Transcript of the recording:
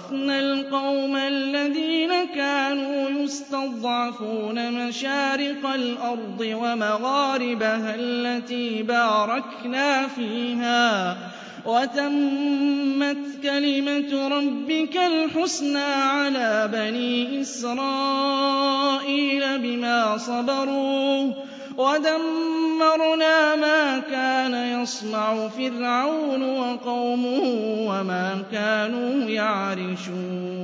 وَأَوْرَثْنَا الْقَوْمَ الَّذِينَ كَانُوا يُسْتَضْعَفُونَ مَشَارِقَ الْأَرْضِ وَمَغَارِبَهَا الَّتِي بَارَكْنَا فِيهَا وَتَمَّتْ كَلِمَةُ رَبِّكَ الْحُسْنَىٰ عَلَىٰ بَنِي إِسْرَائِيلَ بِمَا صَبَرُوا وَدَمَّرْنَا مَا كَانَ يَصْنَعُ فِرْعَوْنُ وَقَوْمُهُ وَمَا كَانُوا يَعْرِشُونَ